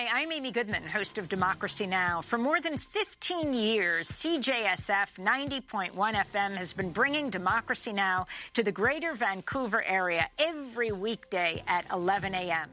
Hi, I'm Amy Goodman, host of Democracy Now! For more than 15 years, CJSF 90.1 FM has been bringing Democracy Now! To the greater Vancouver area every weekday at 11 a.m.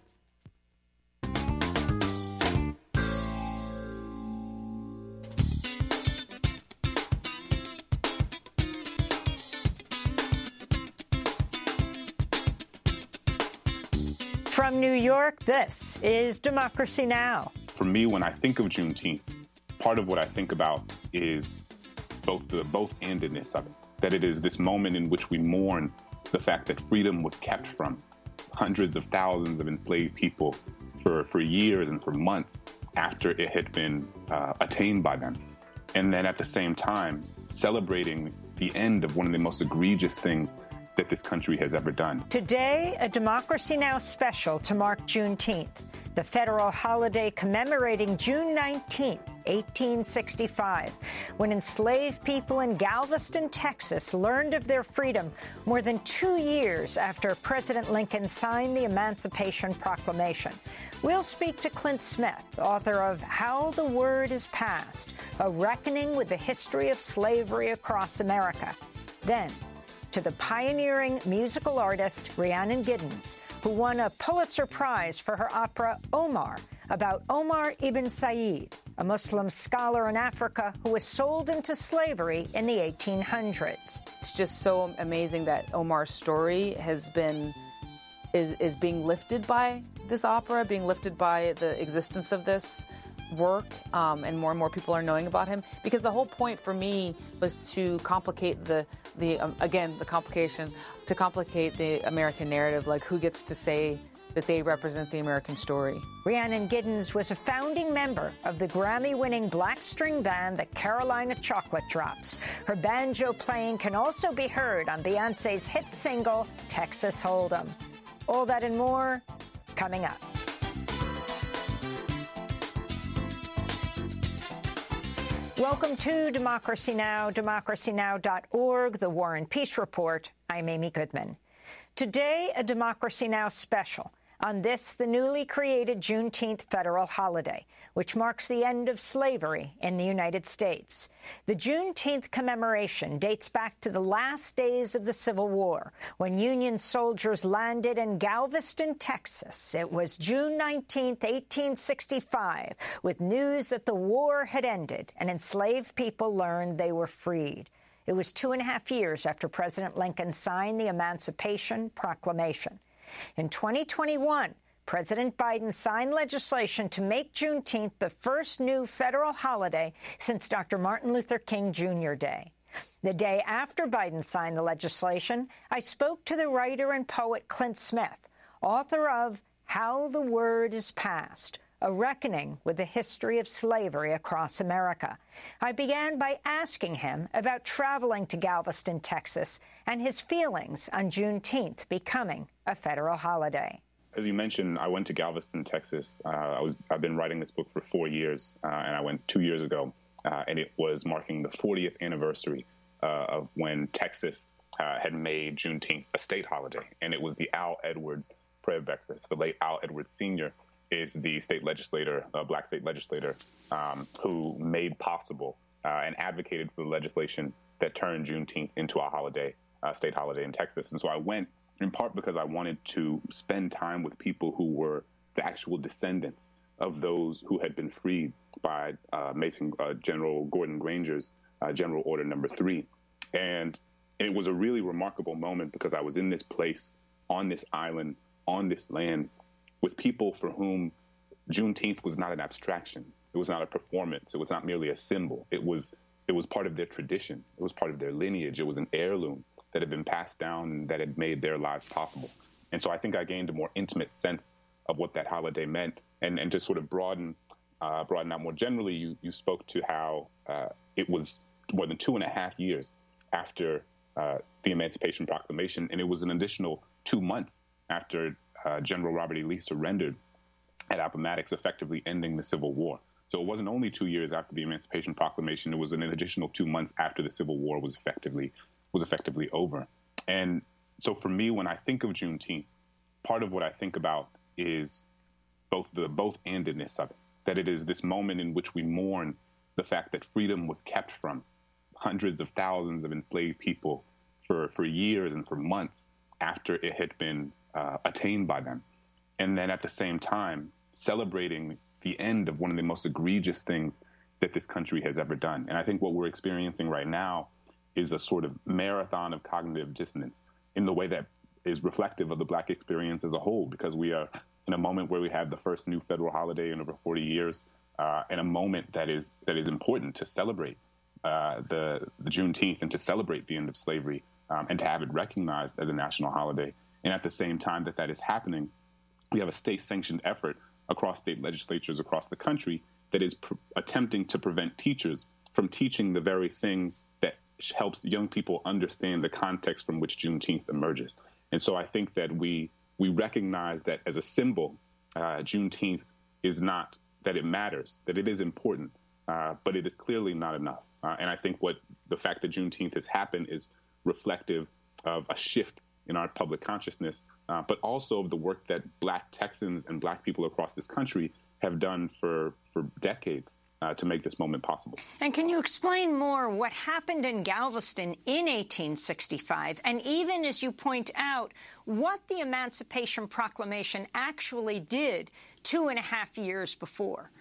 From New York, this is Democracy Now! For me, when I think of Juneteenth, part of what I think about is both the both-andedness of it. That it is this moment in which we mourn the fact that freedom was kept from hundreds of thousands of enslaved people for years and for months after it had been attained by them. And then at the same time, celebrating the end of one of the most egregious things that this country has ever done. Today, a Democracy Now! Special to mark Juneteenth, the federal holiday commemorating June 19, 1865, when enslaved people in Galveston, Texas, learned of their freedom more than 2 years after President Lincoln signed the Emancipation Proclamation. We'll speak to Clint Smith, author of How the Word is Passed, a reckoning with the history of slavery across America. Then, to the pioneering musical artist Rhiannon Giddens, who won a Pulitzer Prize for her opera Omar, about Omar ibn Said, a Muslim scholar in Africa who was sold into slavery in the 1800s. It's just so amazing that Omar's story is being lifted by this opera, being lifted by the existence of this work, and more people are knowing about him, because the whole point for me was to complicate the American narrative, like who gets to say that they represent the American story. Rhiannon Giddens was a founding member of the Grammy-winning black string band, the Carolina Chocolate Drops. Her banjo playing can also be heard on Beyoncé's hit single, Texas Hold'em. All that and more, coming up. Welcome to Democracy Now!, democracynow.org, the War and Peace Report. I'm Amy Goodman. Today, a Democracy Now! Special on this, the newly created Juneteenth federal holiday, which marks the end of slavery in the United States. The Juneteenth commemoration dates back to the last days of the Civil War, when Union soldiers landed in Galveston, Texas. It was June 19, 1865, with news that the war had ended and enslaved people learned they were freed. It was 2.5 years after President Lincoln signed the Emancipation Proclamation. In 2021, President Biden signed legislation to make Juneteenth the first new federal holiday since Dr. Martin Luther King Jr. Day. The day after Biden signed the legislation, I spoke to the writer and poet Clint Smith, author of How the Word is Passed, a reckoning with the history of slavery across America. I began by asking him about traveling to Galveston, Texas, and his feelings on Juneteenth becoming a federal holiday. As you mentioned, I went to Galveston, Texas. I've been writing this book for 4 years, and I went 2 years ago, and it was marking the 40th anniversary of when Texas had made Juneteenth a state holiday, and it was the Al Edwards prayer breakfast. The late Al Edwards Sr. is the state legislator, black state legislator, who made possible and advocated for the legislation that turned Juneteenth into a holiday, state holiday in Texas. And so I went in part because I wanted to spend time with people who were the actual descendants of those who had been freed by General Gordon Granger's General Order Number 3. And it was a really remarkable moment because I was in this place, on this island, on this land, with people for whom Juneteenth was not an abstraction. It was not a performance. It was not merely a symbol. It was part of their tradition. It was part of their lineage. It was an heirloom that had been passed down and that had made their lives possible. And so I think I gained a more intimate sense of what that holiday meant. And to sort of broaden out more generally, you spoke to how it was more than 2.5 years after the Emancipation Proclamation, and it was an additional 2 months after General Robert E. Lee surrendered at Appomattox, effectively ending the Civil War. So it wasn't only 2 years after the Emancipation Proclamation; it was an additional 2 months after the Civil War was effectively over. And so for me, when I think of Juneteenth, part of what I think about is both endedness of it, that it is this moment in which we mourn the fact that freedom was kept from hundreds of thousands of enslaved people for years and for months after it had been attained by them. And then at the same time, celebrating the end of one of the most egregious things that this country has ever done. And I think what we're experiencing right now is a sort of marathon of cognitive dissonance in the way that is reflective of the Black experience as a whole, because we are in a moment where we have the first new federal holiday in over 40 years, and a moment that is important to celebrate the Juneteenth and to celebrate the end of slavery, and to have it recognized as a national holiday. And at the same time that is happening, we have a state-sanctioned effort across state legislatures across the country that is attempting to prevent teachers from teaching the very thing that helps young people understand the context from which Juneteenth emerges. And so I think that we recognize that as a symbol, Juneteenth is not that it matters, that it is important, but it is clearly not enough. And I think the fact that Juneteenth has happened is reflective of a shift in our public consciousness, but also of the work that Black Texans and Black people across this country have done for decades to make this moment possible. And can you explain more what happened in Galveston in 1865, and even, as you point out, what the Emancipation Proclamation actually did 2.5 years before?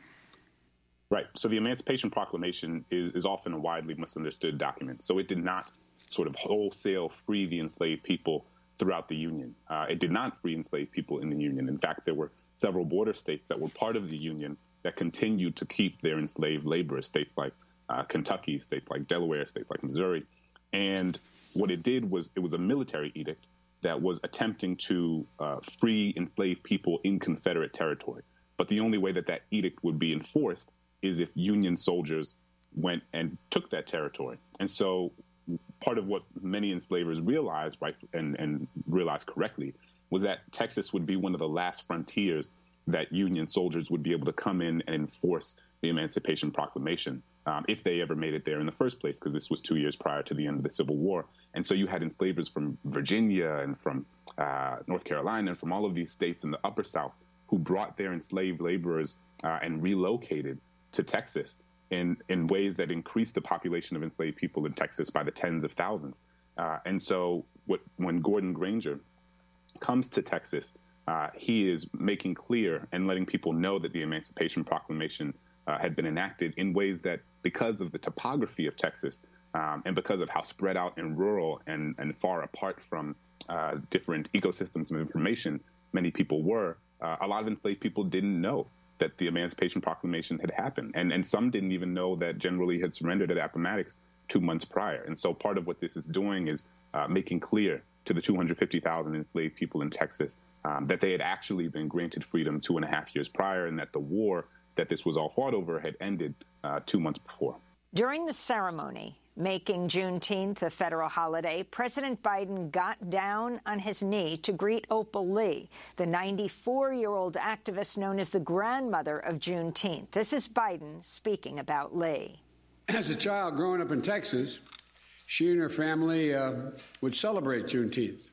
Right. So the Emancipation Proclamation is often a widely misunderstood document. So it did not sort of wholesale free the enslaved people throughout the Union. It did not free enslaved people in the Union. In fact, there were several border states that were part of the Union that continued to keep their enslaved laborers, states like Kentucky, states like Delaware, states like Missouri. And what it did was it was a military edict that was attempting to free enslaved people in Confederate territory. But the only way that edict would be enforced is if Union soldiers went and took that territory. And so part of what many enslavers realized, right, and realized correctly, was that Texas would be one of the last frontiers that Union soldiers would be able to come in and enforce the Emancipation Proclamation, if they ever made it there in the first place, because this was 2 years prior to the end of the Civil War. And so you had enslavers from Virginia and from North Carolina and from all of these states in the Upper South who brought their enslaved laborers and relocated to Texas in ways that increased the population of enslaved people in Texas by the tens of thousands. And so when Gordon Granger comes to Texas, he is making clear and letting people know that the Emancipation Proclamation had been enacted in ways that, because of the topography of Texas and because of how spread out and rural and far apart from different ecosystems of information many people were, a lot of enslaved people didn't know that the Emancipation Proclamation had happened. And some didn't even know that General Lee had surrendered at Appomattox 2 months prior. And so part of what this is doing is making clear to the 250,000 enslaved people in Texas that they had actually been granted freedom 2.5 years prior, and that the war that this was all fought over had ended 2 months before. During the ceremony making Juneteenth a federal holiday, President Biden got down on his knee to greet Opal Lee, the 94-year-old activist known as the grandmother of Juneteenth. This is Biden speaking about Lee. As a child growing up in Texas, she and her family would celebrate Juneteenth.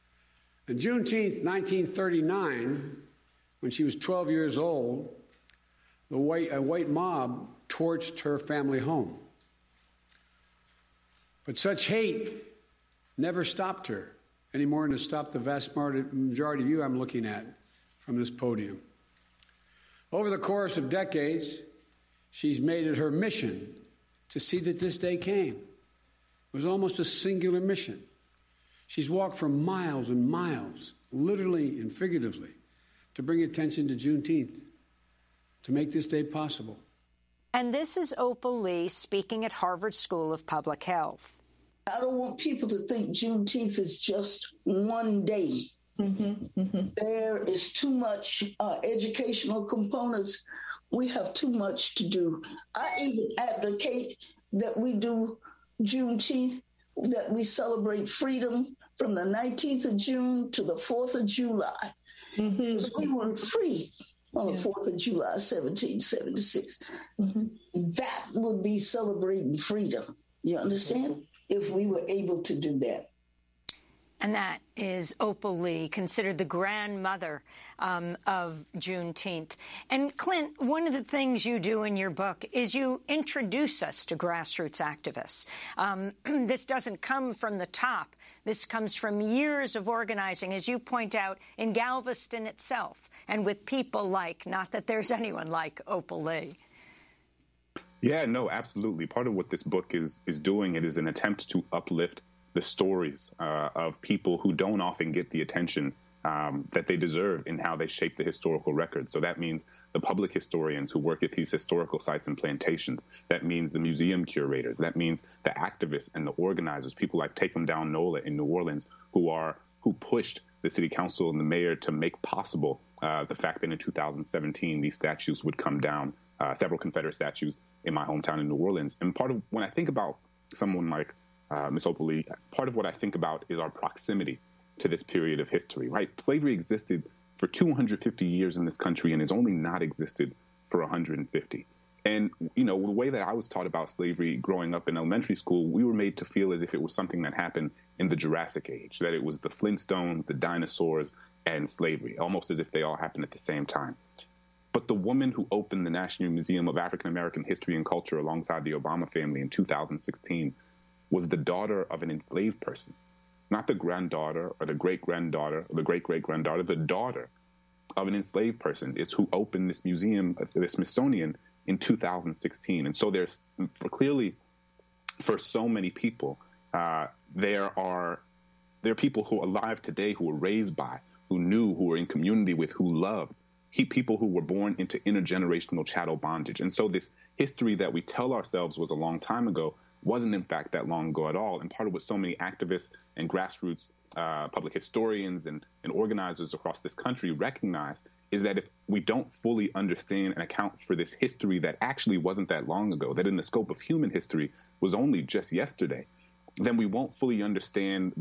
And Juneteenth, 1939, when she was 12 years old, a white mob torched her family home. But such hate never stopped her, any more than it stopped the vast majority of you I'm looking at from this podium. Over the course of decades, she's made it her mission to see that this day came. It was almost a singular mission. She's walked for miles and miles, literally and figuratively, to bring attention to Juneteenth, to make this day possible. And this is Opal Lee speaking at Harvard School of Public Health. I don't want people to think Juneteenth is just one day. Mm-hmm, mm-hmm. There is too much educational components. We have too much to do. I even advocate that we do Juneteenth, that we celebrate freedom from the 19th of June to the 4th of July. Mm-hmm. We were free on the 4th of July, 1776. Mm-hmm. That would be celebrating freedom. You understand? If we were able to do that. And that is Opal Lee, considered the grandmother of Juneteenth. And Clint, one of the things you do in your book is you introduce us to grassroots activists. This doesn't come from the top. This comes from years of organizing, as you point out, in Galveston itself, and with people like, not that there's anyone like Opal Lee. Yeah, no, absolutely. Part of what this book is doing, it is an attempt to uplift the stories of people who don't often get the attention that they deserve in how they shape the historical record. So that means the public historians who work at these historical sites and plantations. That means the museum curators. That means the activists and the organizers, people like Take 'em Down Nola in New Orleans, who pushed the city council and the mayor to make possible the fact that in 2017 these statues would come down, several Confederate statues in my hometown in New Orleans. And part of when I think about someone like Ms. Opal Lee, part of what I think about is our proximity to this period of history, right? Slavery existed for 250 years in this country and has only not existed for 150. And, you know, the way that I was taught about slavery growing up in elementary school, we were made to feel as if it was something that happened in the Jurassic Age, that it was the Flintstones, the dinosaurs, and slavery, almost as if they all happened at the same time. But the woman who opened the National Museum of African American History and Culture alongside the Obama family in 2016 was the daughter of an enslaved person, not the granddaughter or the great-granddaughter or the great-great-granddaughter. The daughter of an enslaved person is who opened this museum, the Smithsonian, in 2016. And so there's clearly, for so many people, there are people who are alive today who were raised by, who knew, who were in community with, who loved, people who were born into intergenerational chattel bondage. And so this history that we tell ourselves was a long time ago wasn't in fact that long ago at all. And part of what so many activists and grassroots public historians and organizers across this country recognize is that if we don't fully understand and account for this history that actually wasn't that long ago, that in the scope of human history was only just yesterday, then we won't fully understand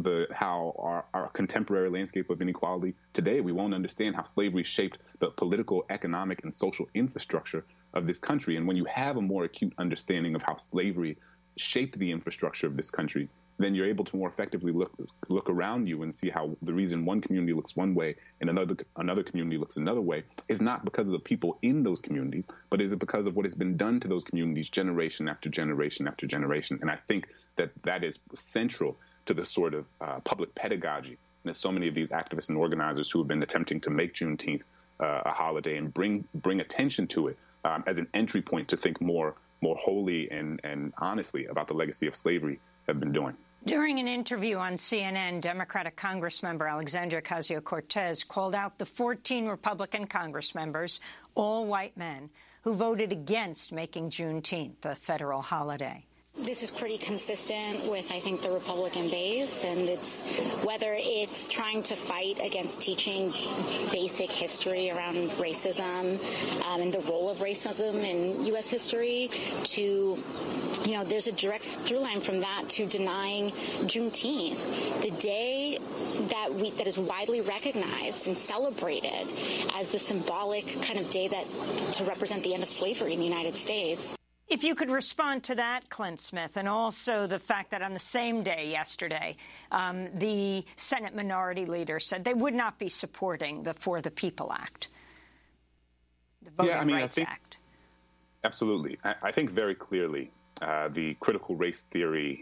how our contemporary landscape of inequality today. We won't understand how slavery shaped the political, economic, and social infrastructure of this country. And when you have a more acute understanding of how slavery shaped the infrastructure of this country, then you're able to more effectively look around you and see how the reason one community looks one way and another community looks another way is not because of the people in those communities, but is it because of what has been done to those communities generation after generation after generation. And I think that is central to the sort of public pedagogy that so many of these activists and organizers who have been attempting to make Juneteenth a holiday and bring attention to it as an entry point to think more wholly and honestly about the legacy of slavery have been doing. During an interview on CNN, Democratic Congressmember Alexandria Ocasio-Cortez called out the 14 Republican Congress members, all white men, who voted against making Juneteenth a federal holiday. This is pretty consistent with, I think, the Republican base, and it's whether it's trying to fight against teaching basic history around racism and the role of racism in U.S. history to, there's a direct through line from that to denying Juneteenth, the day that is widely recognized and celebrated as the symbolic kind of day to represent the end of slavery in the United States. If you could respond to that, Clint Smith, and also the fact that on the same day yesterday, the Senate Minority Leader said they would not be supporting the For the People Act, the Voting Rights Act. Absolutely. I think very clearly the critical race theory,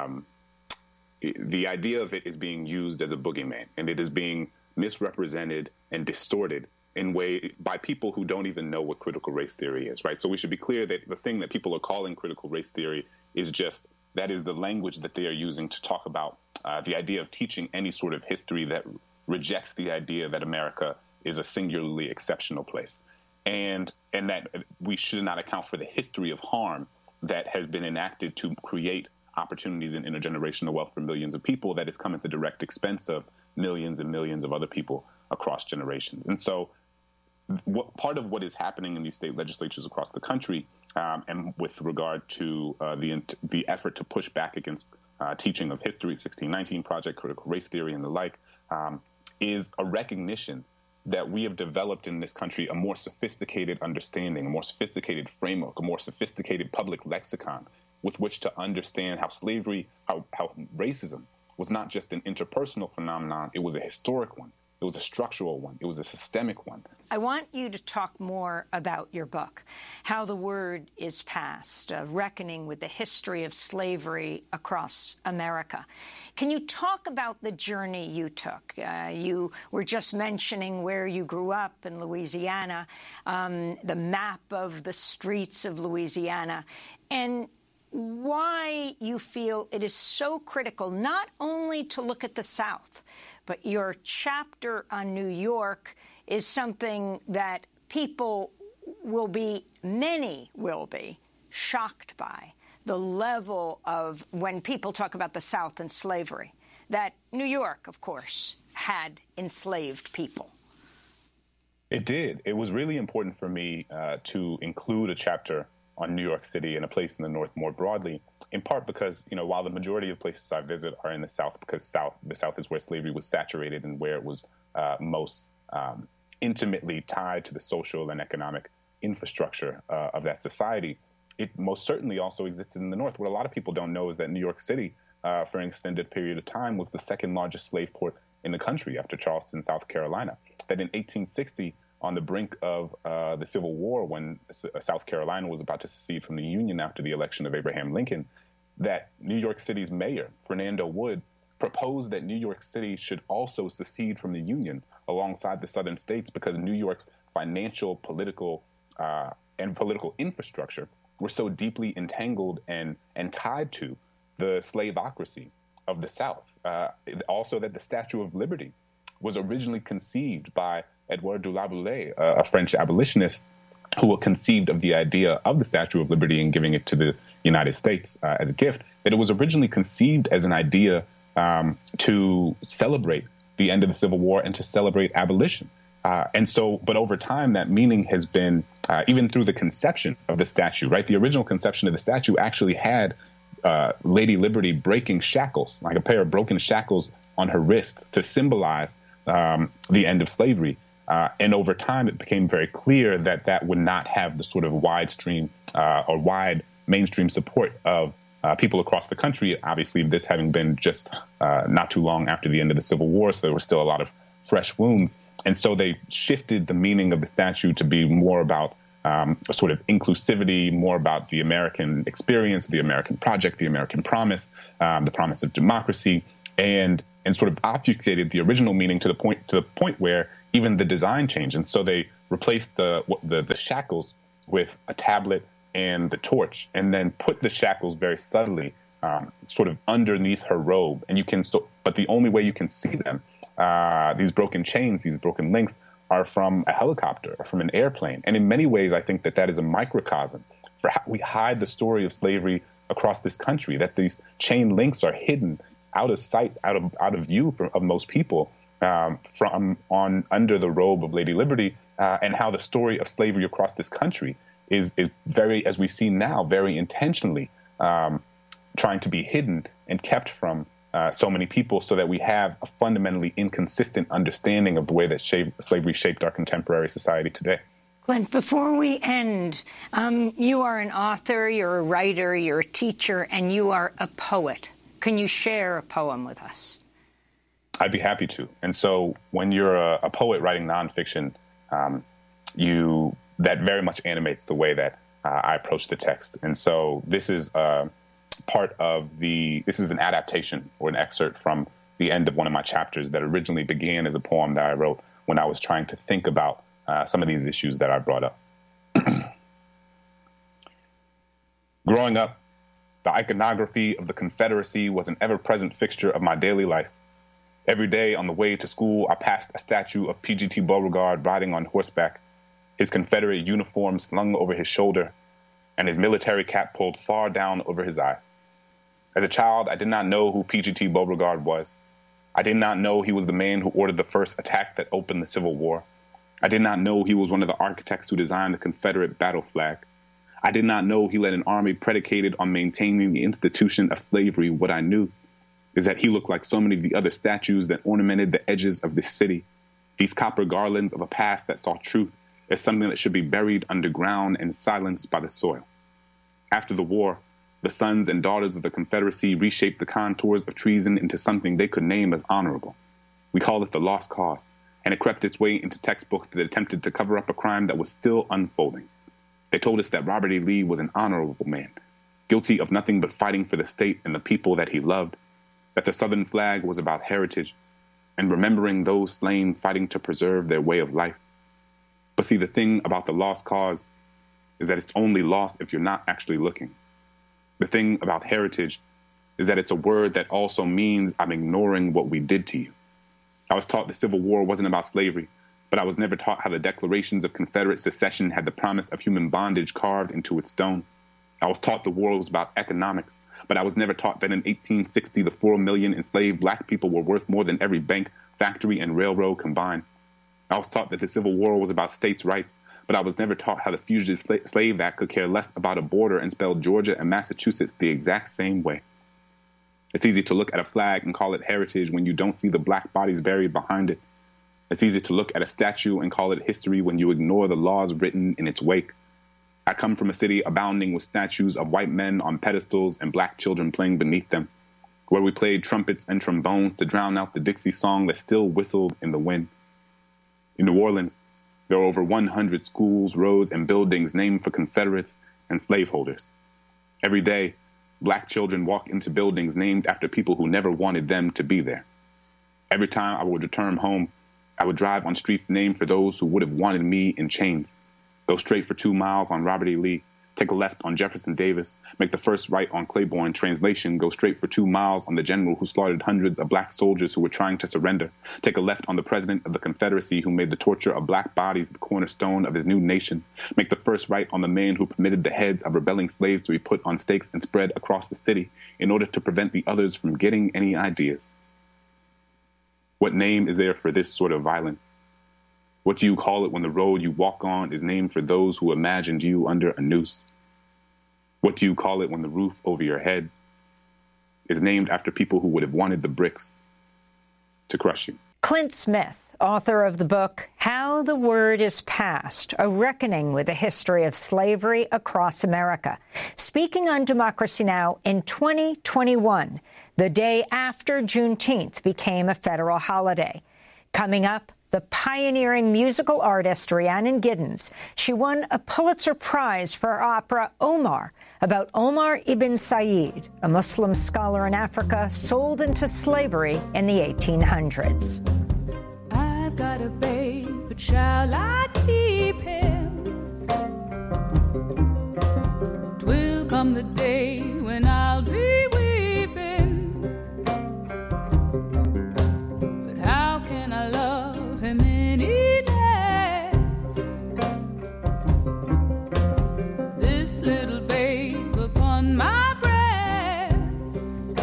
the idea of it is being used as a boogeyman, and it is being misrepresented and distorted by people who don't even know what critical race theory is, right? So we should be clear that the thing that people are calling critical race theory is that is the language that they are using to talk about the idea of teaching any sort of history that rejects the idea that America is a singularly exceptional place, and that we should not account for the history of harm that has been enacted to create opportunities in intergenerational wealth for millions of people that has come at the direct expense of millions and millions of other people across generations. And so part of what is happening in these state legislatures across the country, and with regard to the effort to push back against teaching of history, 1619 Project, critical race theory, and the like, is a recognition that we have developed in this country a more sophisticated understanding, a more sophisticated framework, a more sophisticated public lexicon with which to understand how slavery, how racism was not just an interpersonal phenomenon, it was a historic one. It was a structural one. It was a systemic one. I want you to talk more about your book, How the Word is Passed, a reckoning with the history of slavery across America. Can you talk about the journey you took? You were just mentioning where you grew up in Louisiana, the map of the streets of Louisiana, and why you feel it is so critical not only to look at the South, but your chapter on New York is something that many will be shocked by, the level of when people talk about the South and slavery, that New York, of course, had enslaved people. It did. It was really important for me to include a chapter on New York City and a place in the North more broadly, in part because, while the majority of places I visit are in the South, because the South is where slavery was saturated and where it was most intimately tied to the social and economic infrastructure of that society, it most certainly also existed in the North. What a lot of people don't know is that New York City, for an extended period of time, was the second largest slave port in the country after Charleston, South Carolina. That in 1860, on the brink of the Civil War, when South Carolina was about to secede from the Union after the election of Abraham Lincoln, that New York City's mayor, Fernando Wood, proposed that New York City should also secede from the Union alongside the southern states because New York's financial, political, and political infrastructure were so deeply entangled and tied to the slaveocracy of the South. Also that the Statue of Liberty was originally conceived by Edouard de la Boulaye, a French abolitionist who conceived of the idea of the Statue of Liberty and giving it to the United States as a gift, that it was originally conceived as an idea to celebrate the end of the Civil War and to celebrate abolition. But over time, that meaning has been, even through the conception of the statue, right? The original conception of the statue actually had Lady Liberty breaking shackles, like a pair of broken shackles on her wrist to symbolize the end of slavery. And over time, it became very clear that that would not have the sort of wide mainstream support of people across the country. Obviously, this having been just not too long after the end of the Civil War, so there were still a lot of fresh wounds. And so they shifted the meaning of the statue to be more about a sort of inclusivity, more about the American experience, the American project, the American promise, the promise of democracy, and sort of obfuscated the original meaning to the point where even the design changed. And so they replaced the shackles with a tablet and the torch, and then put the shackles very subtly, sort of underneath her robe. And but the only way you can see them, these broken chains, these broken links, are from a helicopter or from an airplane. And in many ways, I think that is a microcosm for how we hide the story of slavery across this country, that these chain links are hidden out of sight, out of view of most people, from under the robe of Lady Liberty, and how the story of slavery across this country is very, as we see now, very intentionally trying to be hidden and kept from so many people, so that we have a fundamentally inconsistent understanding of the way that slavery shaped our contemporary society today. Glenn, before we end, you are an author, you're a writer, you're a teacher, and you are a poet. Can you share a poem with us? I'd be happy to. And so when you're a poet writing nonfiction, that very much animates the way that I approach the text. And so this is this is an adaptation or an excerpt from the end of one of my chapters that originally began as a poem that I wrote when I was trying to think about some of these issues that I brought up. Growing up, the iconography of the Confederacy was an ever-present fixture of my daily life. Every day on the way to school, I passed a statue of P.G.T. Beauregard riding on horseback, his Confederate uniform slung over his shoulder, and his military cap pulled far down over his eyes. As a child, I did not know who P.G.T. Beauregard was. I did not know he was the man who ordered the first attack that opened the Civil War. I did not know he was one of the architects who designed the Confederate battle flag. I did not know he led an army predicated on maintaining the institution of slavery. What I knew is that he looked like so many of the other statues that ornamented the edges of this city, these copper garlands of a past that saw truth as something that should be buried underground and silenced by the soil. After the war, The sons and daughters of the Confederacy reshaped the contours of treason into something they could name as honorable. We call it the lost cause, and it crept its way into textbooks that attempted to cover up a crime that was still unfolding. They told us that Robert E. Lee was an honorable man, guilty of nothing but fighting for the state and the people that he loved, that the Southern flag was about heritage and remembering those slain fighting to preserve their way of life. But see, the thing about the lost cause is that it's only lost if you're not actually looking. The thing about heritage is that it's a word that also means I'm ignoring what we did to you. I was taught the Civil War wasn't about slavery, but I was never taught how the declarations of Confederate secession had the promise of human bondage carved into its stone. I was taught the war was about economics, but I was never taught that in 1860 the 4 million enslaved black people were worth more than every bank, factory, and railroad combined. I was taught that the Civil War was about states' rights, but I was never taught how the Fugitive Slave Act could care less about a border and spell Georgia and Massachusetts the exact same way. It's easy to look at a flag and call it heritage when you don't see the black bodies buried behind it. It's easy to look at a statue and call it history when you ignore the laws written in its wake. I come from a city abounding with statues of white men on pedestals and black children playing beneath them, where we played trumpets and trombones to drown out the Dixie song that still whistled in the wind. In New Orleans, there are over 100 schools, roads, and buildings named for Confederates and slaveholders. Every day, black children walk into buildings named after people who never wanted them to be there. Every time I would return home, I would drive on streets named for those who would have wanted me in chains. Go straight for 2 miles on Robert E. Lee, take a left on Jefferson Davis, make the first right on Claiborne. Translation, go straight for 2 miles on the general who slaughtered hundreds of black soldiers who were trying to surrender. Take a left on the president of the Confederacy who made the torture of black bodies the cornerstone of his new nation. Make the first right on the man who permitted the heads of rebelling slaves to be put on stakes and spread across the city in order to prevent the others from getting any ideas. What name is there for this sort of violence? What do you call it when the road you walk on is named for those who imagined you under a noose? What do you call it when the roof over your head is named after people who would have wanted the bricks to crush you? Clint Smith, author of the book How the Word is Passed, A Reckoning with the History of Slavery Across America, speaking on Democracy Now! In 2021, the day after Juneteenth became a federal holiday. Coming up, the pioneering musical artist Rhiannon Giddens. She won a Pulitzer Prize for her opera Omar, about Omar ibn Said, a Muslim scholar in Africa sold into slavery in the 1800s. I've got a babe, but shall I keep him? 'Twill come the day when I'll be weeping. But how can I love him any less? This little babe upon my breast.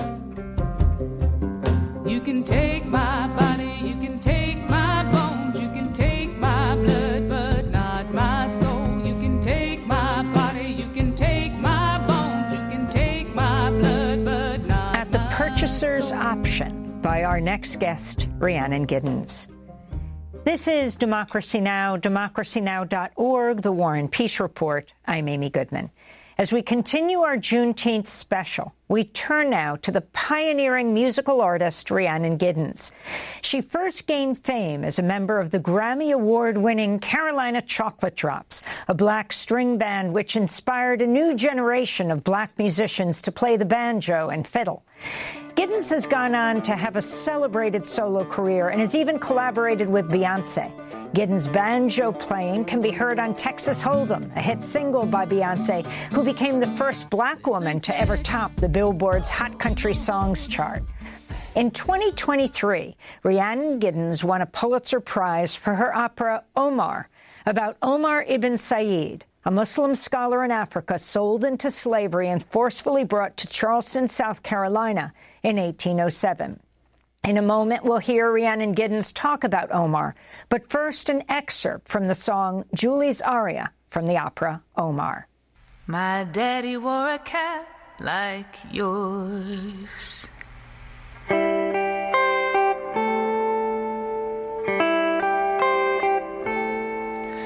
You can take my body, you can take my bones, you can take my blood, but not my soul. You can take my body, you can take my bones, you can take my blood, but not At the purchaser's option by our next guest, Rhiannon Giddens. This is Democracy Now!, democracynow.org, The War and Peace Report. I'm Amy Goodman. As we continue our Juneteenth special, we turn now to the pioneering musical artist Rhiannon Giddens. She first gained fame as a member of the Grammy Award-winning Carolina Chocolate Drops, a black string band which inspired a new generation of black musicians to play the banjo and fiddle. Giddens has gone on to have a celebrated solo career and has even collaborated with Beyoncé. Giddens' banjo playing can be heard on Texas Hold'em, a hit single by Beyoncé, who became the first black woman to ever top the Billboard's Hot Country Songs chart. In 2023, Rhiannon Giddens won a Pulitzer Prize for her opera Omar, about Omar ibn Said, a Muslim scholar in Africa sold into slavery and forcefully brought to Charleston, South Carolina in 1807. In a moment, we'll hear Rhiannon Giddens talk about Omar, but first an excerpt from the song Julie's Aria from the opera Omar. My daddy wore a cap like yours.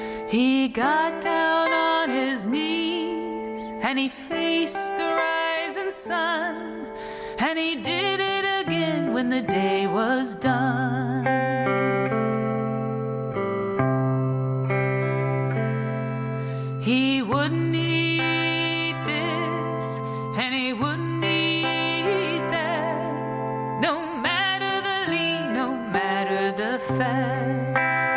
He got down on his knees and he faced the rising sun, and he did it again when the day was done. He wouldn't eat this, and he wouldn't eat that, no matter the lean, no matter the fat.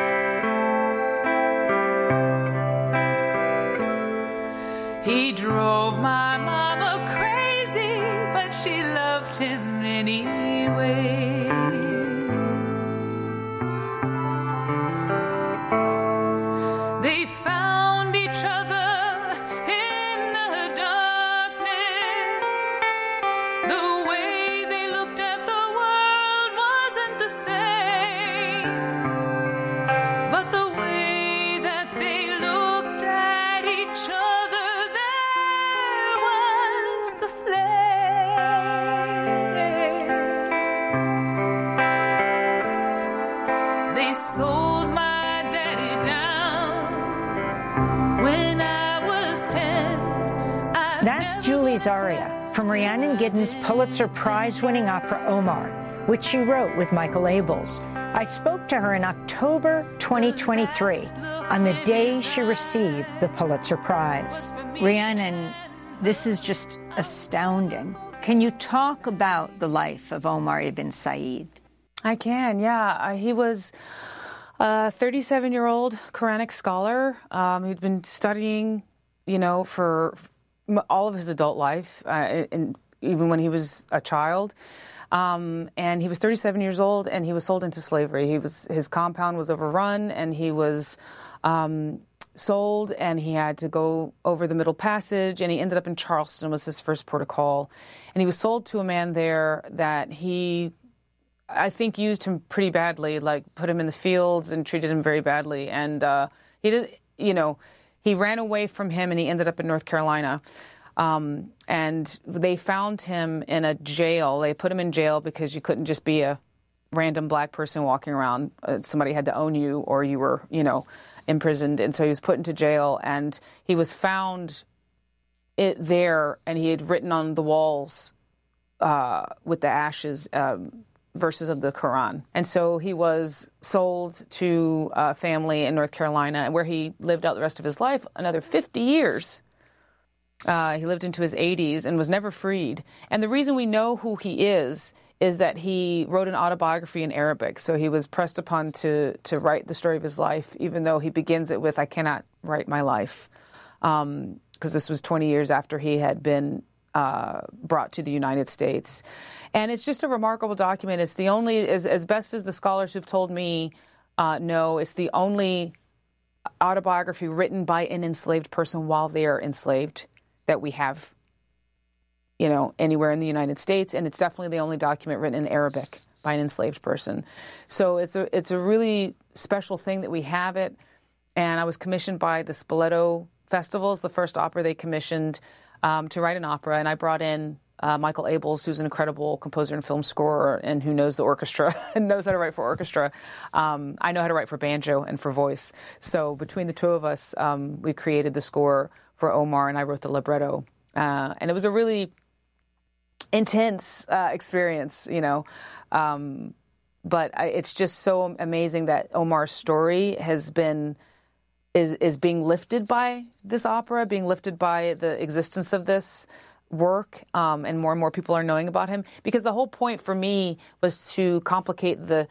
He drove my mama crazy, but she loved him anyway. They found each other in the darkness. The way they looked at the world wasn't the same, but the way that they looked at each other, there was the flame. They sold my daddy down when I was 10. That's Julie Zaria from Rhiannon Giddens' Pulitzer Prize-winning opera Omar, which she wrote with Michael Abels. I spoke to her in October 2023, on the day she received the Pulitzer Prize. Rhiannon, this is just astounding. Can you talk about the life of Omar Ibn Said? I can, yeah. He was a 37-year-old Quranic scholar. He'd been studying, for all of his adult life, and even when he was a child. And he was 37 years old, and he was sold into slavery. His compound was overrun, and he was sold, and he had to go over the Middle Passage, and he ended up in Charleston, was his first port of call. And he was sold to a man there that he, I think, used him pretty badly, like put him in the fields and treated him very badly. And he did, he ran away from him, and he ended up in North Carolina. And they found him in a jail. They put him in jail because you couldn't just be a random black person walking around. Somebody had to own you, or you were, imprisoned. And so he was put into jail, and he was found there, and he had written on the walls with the ashes verses of the Quran. And so he was sold to a family in North Carolina, where he lived out the rest of his life, another 50 years. He lived into his 80s and was never freed. And the reason we know who he is that he wrote an autobiography in Arabic. So he was pressed upon to write the story of his life, even though he begins it with, "I cannot write my life," because this was 20 years after he had been brought to the United States. And it's just a remarkable document. It's the only, as best as the scholars who've told me know, it's the only autobiography written by an enslaved person while they are enslaved that we have, anywhere in the United States. And it's definitely the only document written in Arabic by an enslaved person. So it's a really special thing that we have it. And I was commissioned by the Spoleto Festivals, the first opera they commissioned, to write an opera. And I brought in Michael Abels, who's an incredible composer and film scorer, and who knows the orchestra and knows how to write for orchestra. I know how to write for banjo and for voice. So between the two of us, we created the score for Omar, and I wrote the libretto. And it was a really intense experience, but it's just so amazing that Omar's story is being lifted by this opera, being lifted by the existence of this work, and more people are knowing about him. Because the whole point for me was to complicate the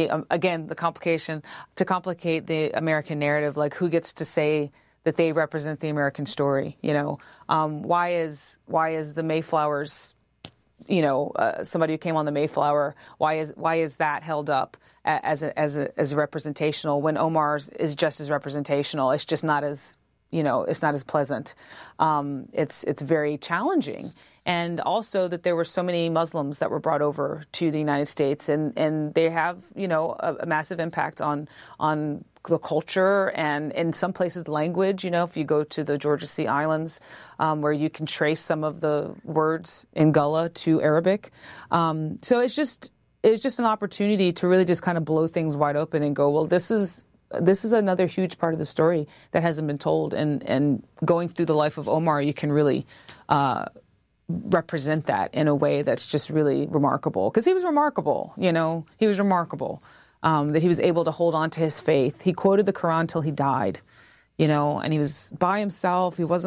American narrative, like who gets to say that they represent the American story. Why is the Mayflowers, somebody who came on the Mayflower, why is that held up as representational when Omar's is just as representational? It's just not as it's not as pleasant. It's very challenging. And also that there were so many Muslims that were brought over to the United States, and they have, a massive impact on the culture and in some places language. If you go to the Georgia Sea Islands, where you can trace some of the words in Gullah to Arabic. So it's just an opportunity to really just kind of blow things wide open and go, well, this is another huge part of the story that hasn't been told. And going through the life of Omar, you can really represent that in a way that's just really remarkable. Because he was remarkable, he was remarkable, that he was able to hold on to his faith. He quoted the Quran till he died, and he was by himself. He wasn't